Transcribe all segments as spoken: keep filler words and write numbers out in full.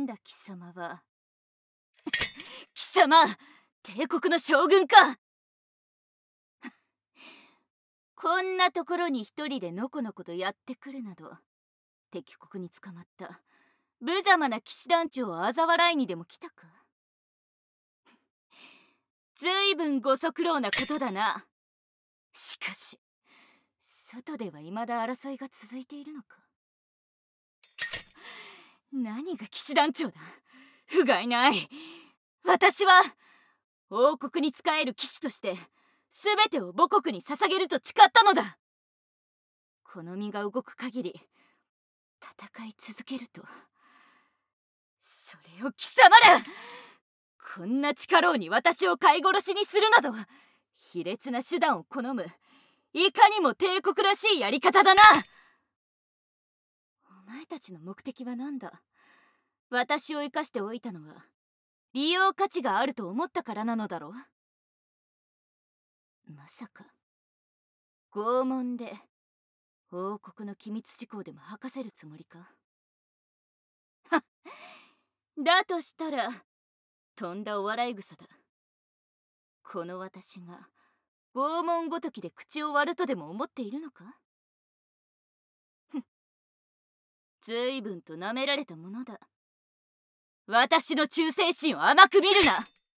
だ貴様は。貴様、帝国の将軍か。こんなところに一人でのこのことやってくるなど、敵国に捕まった無様な騎士団長を嘲笑いにでも来たか。ずいぶんご足労なことだな。しかし外では未だ争いが続いているのか。何が騎士団長だ。不甲斐ない。私は王国に仕える騎士として全てを母国に捧げると誓ったのだ。この身が動く限り戦い続けると。それを貴様ら、こんな地下牢に私を飼い殺しにするなど卑劣な手段を好む、いかにも帝国らしいやり方だな。お前たちの目的は何だ。私を生かしておいたのは利用価値があると思ったからなのだろう。まさか拷問で王国の機密事項でも吐かせるつもりか。はっ、だとしたらとんだお笑い草だ。この私が拷問ごときで口を割るとでも思っているのか。ふん、ずいぶんと舐められたものだ。私の忠誠心を甘く見るな。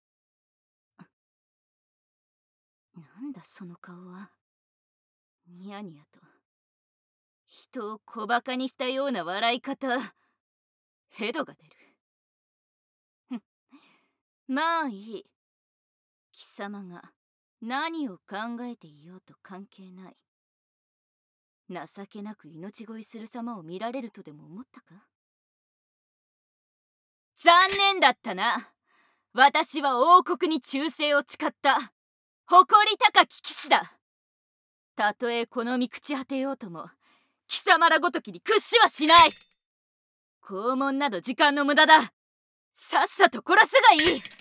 なんだその顔は。ニヤニヤと人を小バカにしたような笑い方。ヘドが出る。ふん、まあいい。貴様が何を考えていようと関係ない。情けなく命乞いする様を見られるとでも思ったか。残念だったな。私は王国に忠誠を誓った誇り高き騎士だ。たとえこの身朽ち果てようとも貴様らごときに屈しはしない。拷問など時間の無駄だ。さっさと殺すがいい。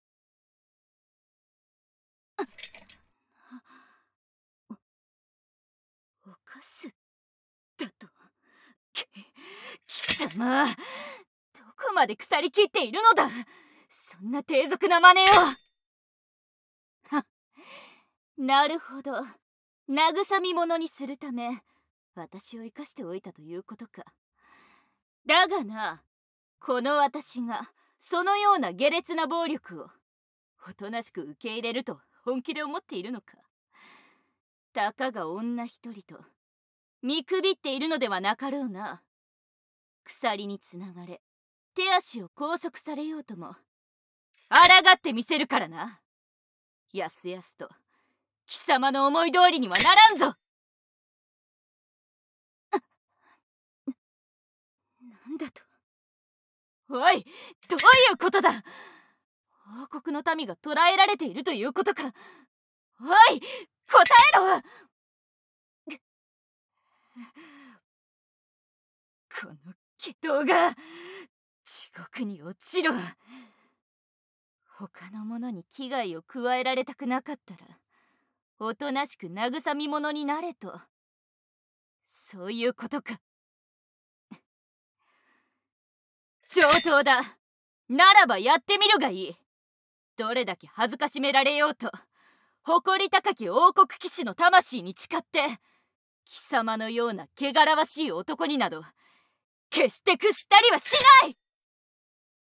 犯すだと。貴様、どこまで腐りきっているのだ。そんな低俗な真似を。はっ、なるほど。慰み者にするため私を生かしておいたということか。だがな、この私がそのような下劣な暴力をおとなしく受け入れると本気で思っているのか。たかが女一人と見くびっているのではなかろうな。鎖につながれ手足を拘束されようとも抗ってみせるからな。やすやすと貴様の思い通りにはならんぞ。なんだと。おい、どういうことだ。王国の民が捕らえられているということか。おい、答えろ。この怪盗が地獄に落ちろ。他の者に危害を加えられたくなかったらおとなしく慰み者になれと、そういうことか。上等だ。ならばやってみるがいい。どれだけ恥ずかしめられようと誇り高き王国騎士の魂に誓って貴様のような汚らわしい男になど決して屈したりはしない。